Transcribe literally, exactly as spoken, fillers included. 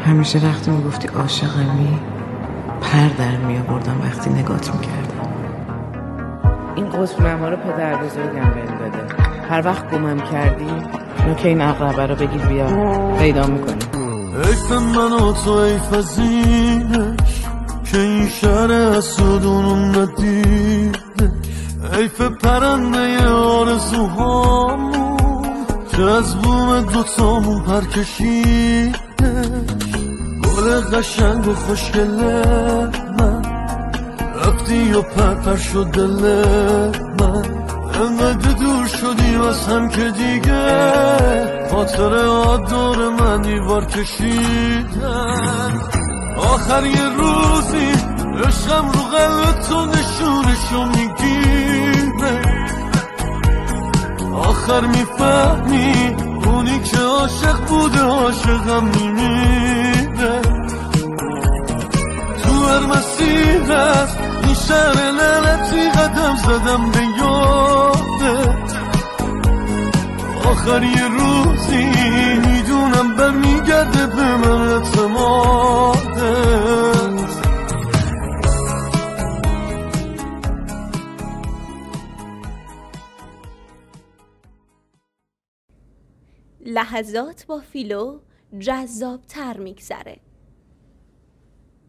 همیشه وقتی میگفتی عاشقمی پر در میآوردم وقتی نگات میکردم. این قطب‌نما رو پدر بزرگم بهم داده. هر وقت گمم کردی نوک این عقربه رو بگیر بیا پیدا میکنی. حیف من و تو حیف از اینش که این شهر حسودونو ندیدش. حیف پرنده آرزوهامون که از بوم دوتامون پر کشیدش. گل قشنگ و خوشگل من رفتی و پر پر شد دل من. انقدر دور شدی از هم که دیگه خاطرات دور من دیوار کشیدن. آخر یه روزی عشقم رو قلب تو نشونشو میگیره. آخر میفهمی اونی که عاشق بوده عاشقم میمیره. تو هر مسیر هست این شهر لعنتی قدم زدم به یادت. آخر یه روزی میدونم برمیگرده به من اعتمادت. لحظات با فیلو جذاب‌تر میگذره.